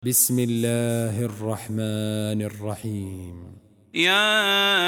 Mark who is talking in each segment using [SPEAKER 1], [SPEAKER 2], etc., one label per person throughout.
[SPEAKER 1] بسم الله الرحمن الرحيم.
[SPEAKER 2] يا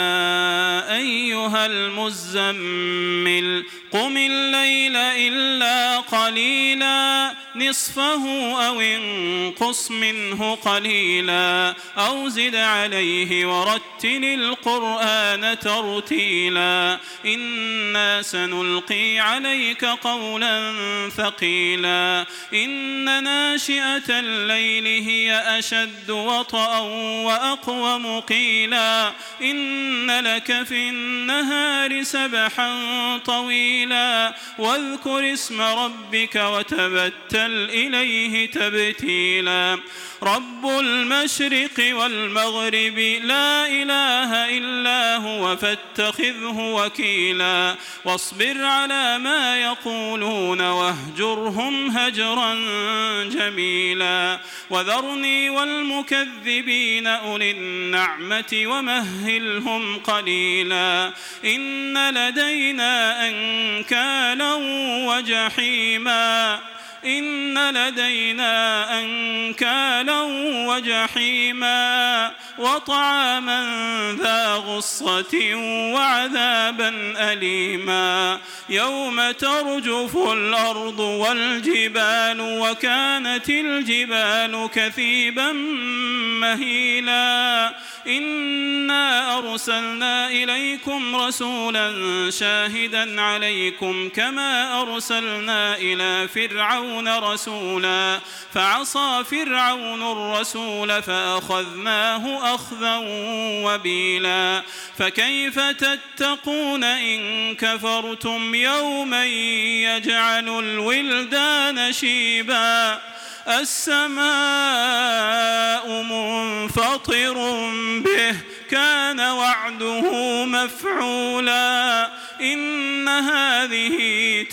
[SPEAKER 2] أيها المزمل قم الليل إلا قليلا نصفه أو انقص منه قليلا أو زد عليه ورتل القرآن ترتيلا إنا سنلقي عليك قولا ثقيلا إن ناشئة الليل هي أشد وطئا وأقوم قيلا إن لك في النهار سبحا طويلا واذكر اسم ربك وتبتل إليه تبتيلا رب المشرق والمغرب لا إله إلا هو فاتخذه وكيلا واصبر على ما يقولون واهجرهم هجرا جميلا وذرني والمكذبين أولي النعمة ومهلهم قليلا إن لدينا أنكالا وجحيما وجحيما وطعاما ذا غصة وعذابا أليما يوم ترجف الأرض والجبال وكانت الجبال كثيبا مهيلا إنا أرسلنا إليكم رسولا شاهدا عليكم كما أرسلنا إلى فرعون رسولا فعصى فرعون الرسول فأخذناه أخذا وبيلا فكيف تتقون إن كفرتم يوما يجعل الولدان شيبا السماء منفطر به كان وعده مفعولا إن هذه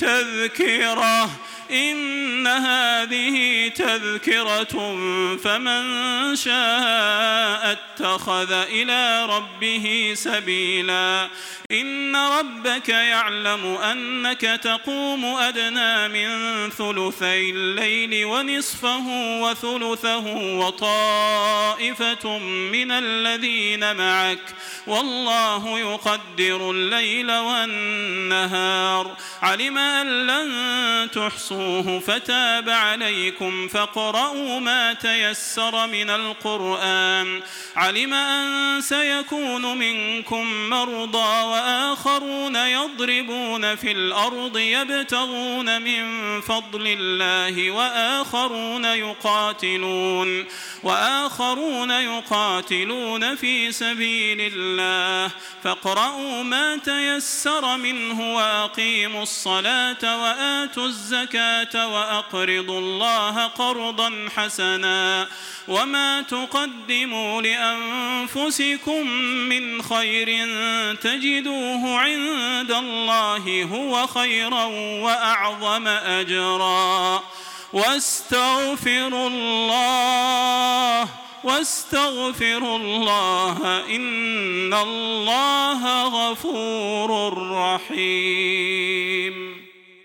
[SPEAKER 2] تذكرة فمن شاء اتخذ إلى ربه سبيلا إن ربك يعلم أنك تقوم أدنى من ثلثي الليل ونصفه وثلثه وطائفة من الذين معك والله يقدر الليل والنهار علم أن لن تحصوه فتاب عليكم فاقرؤوا ما تيسر من القرآن علم أن سيكون منكم مرضى وآخرون يضربون في الأرض يبتغون من فضل الله وآخرون يقاتلون في سبيل الله فاقرؤوا ما تيسر منه وأقيموا الصلاة وآتوا الزكاة وأقرضوا الله قرضا حسنا وما تقدموا لأنفسكم من خير تجدوه عند الله هو خيرا وأعظم أجرا واستغفروا الله إن الله غفور رحيم.